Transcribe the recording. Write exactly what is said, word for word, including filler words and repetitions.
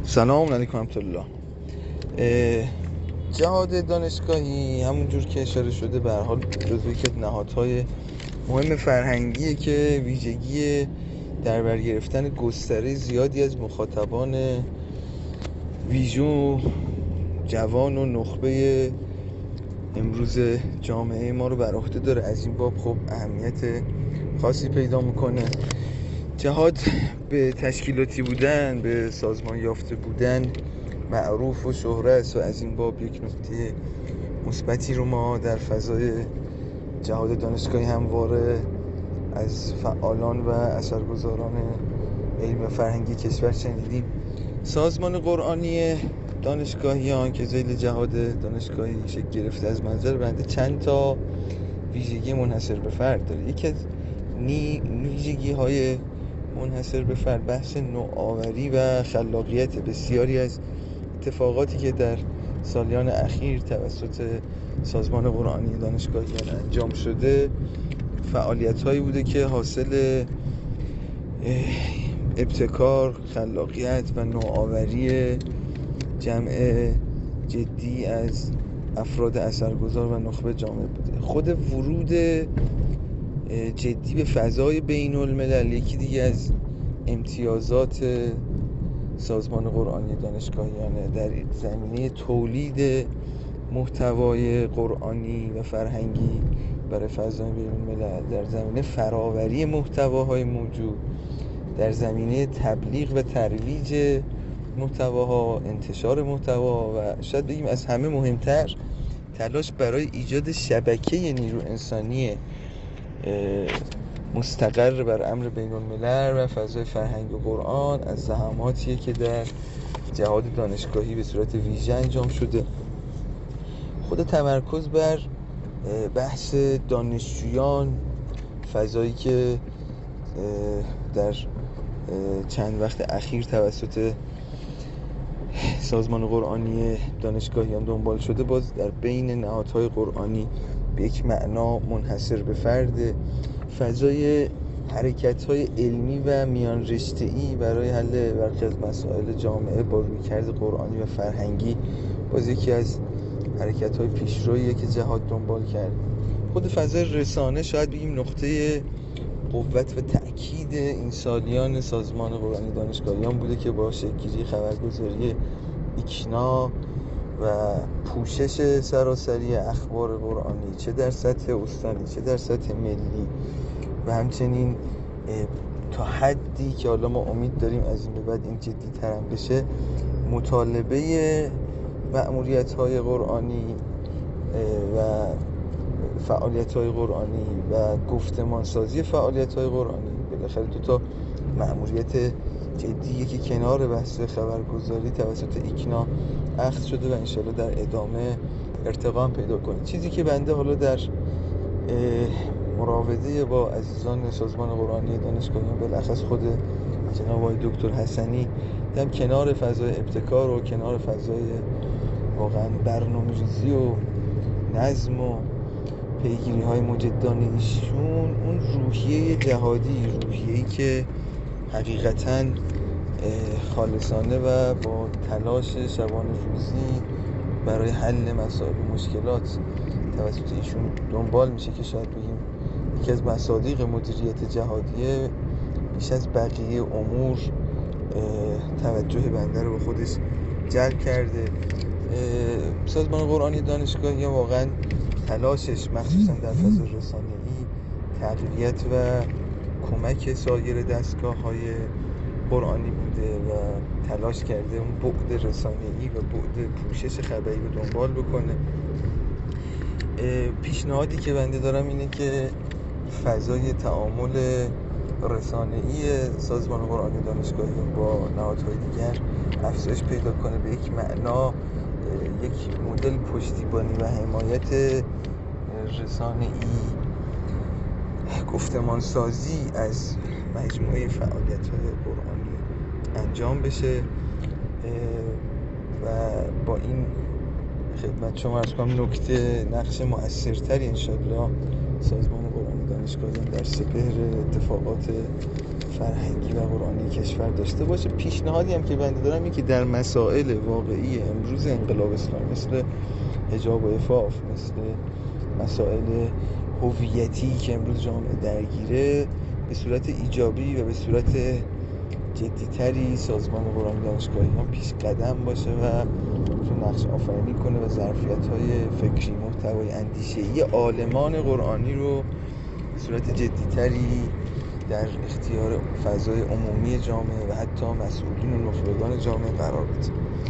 سلام علیکم ورحمت الله. جهاد دانشگاهی همونجور که اشاره شده به هر حال جزو یکی از نهادهای مهم فرهنگیه که ویژگی در بر گرفتن گستره زیادی از مخاطبان ویژو جوان و نخبه امروز جامعه ما رو بر عهده داره. از این باب خب اهمیت خاصی پیدا میکنه. جهاد به تشکیلاتی بودن، به سازمان یافته بودن معروف و شهره است و از این باب یک نکته مثبتی رو ما در فضای جهاد دانشگاهی همواره از فعالان و اثرگذاران علم و فرهنگی کشور شنیدیم. سازمان قرآنی دانشگاهیان که ذیل جهاد دانشگاهی شکل گرفته از منظر بنده چند تا ویژگی منحصر به فرد داره. یکی از نی ویژگی های منحصر به فرد بحث نوآوری و خلاقیت. بسیاری از اتفاقاتی که در سالیان اخیر توسط سازمان قرآنی دانشگاهیان انجام شده فعالیت هایی بوده که حاصل ابتکار، خلاقیت و نوآوری جمع جدی از افراد اثرگذار و نخبه جامعه بوده. خود ورود جدی به فضای بین الملل یکی دیگه از امتیازات سازمان قرآنی دانشگاهیانه در زمینه تولید محتوای قرآنی و فرهنگی برای فضای بین الملل، در زمینه فراوری محتواهای موجود، در زمینه تبلیغ و ترویج محتواها، انتشار محتوا و شاید بگیم از همه مهمتر تلاش برای ایجاد شبکه نیرو انسانی مستقر بر امر بین الملل و فضای فرهنگ و قرآن از زحماتیه که در جهاد دانشگاهی به صورت ویژه انجام شده. خود تمرکز بر بحث دانشجویان، فضایی که در چند وقت اخیر توسط سازمان قرآنی دانشگاهیان دنبال شده، باز در بین نهادهای قرآنی به یک معنا منحصر به فرد. فضای حرکت‌های علمی و میان رشته‌ای برای حل برخی از مسائل جامعه با رویکرد قرآنی و فرهنگی باز یکی از حرکت‌های پیشرویی که جهاد دنبال کرد. خود فضای رسانه شاید بگیم نقطه قوت و تأکید این سالیان سازمان قرآنی دانشگاهیان بوده که با شکل‌گیری خبرگزاری ایکنا و پوشش سراسری اخبار قرآنی چه در سطح استانی چه در سطح ملی و همچنین تا حدی که حالا ما امید داریم از این به بعد این جدی تر هم بشه، مطالبه مأموریت‌های قرآنی و فعالیت‌های قرآنی و گفتمانسازی فعالیت‌های قرآنی بالاخره دو تا مأموریت جدیه که کنار بحث خبرگزاری توسط ایکنا اخذ شده و انشالله در ادامه ارتقا پیدا کنه. چیزی که بنده حالا در مراوده با عزیزان سازمان قرآنی دانشگاهیان بالاخص خود جناب آقای دکتر حسنی در کنار فضای ابتکار و کنار فضای واقعا برنامه‌ریزی و نظم و پیگیری های مجدانه ایشون، اون روحیه جهادی، روحیه‌ای که حقیقتاً خالصانه و با تلاش شبانه روزی برای حل مسائل و مشکلات توسط ایشون دنبال میشه که شاید بگیم یکی از مصادیق مدیریت جهادیه بیش از بقیه امور توجه بنده رو به خودش جلب کرده. سازمان قرآنی دانشگاهی واقعا تلاشش مخصوصا در فضای رسانه‌ای تقویت و کمک سایر دستگاه‌های قرآنی بوده و تلاش کرده اون بعد رسانه‌ای و بعد پوشش خبری رو دنبال بکنه. پیشنهادی که بنده دارم اینه که فضای تعامل رسانه‌ای سازمان قرآنی دانشگاهی با نهادهای دیگر افزایش پیدا کنه، به یک معنا یک مدل پشتیبانی و حمایت رسانه‌ای، گفتمان سازی از مجموعه فعالیت‌های قرآنی انجام بشه و با این خدمت شما عرض کنم نکته نقش مؤثرتری انشاءالله سازمان قرآنی دانشگاهیان در سپهر اتفاقات فرهنگی و قرآنی کشور داشته باشه. پیشنهادی هم که بنده دارم اینه که در مسائل واقعی امروز انقلاب اسلامی مثل حجاب و عفاف، مثل مسائل هویتی که امروز جامعه درگیره، به صورت ایجابی و به صورت جدیتری سازمان قرآنی دانشگاهیان پیش قدم باشه و تو نقش آفرینی کنه و ظرفیت‌های فکری، محتوای اندیشه‌ای عالمان قرآنی رو به صورت جدیتری در اختیار فضای عمومی جامعه و حتی مسئولین و نخبگان جامعه قرار بده.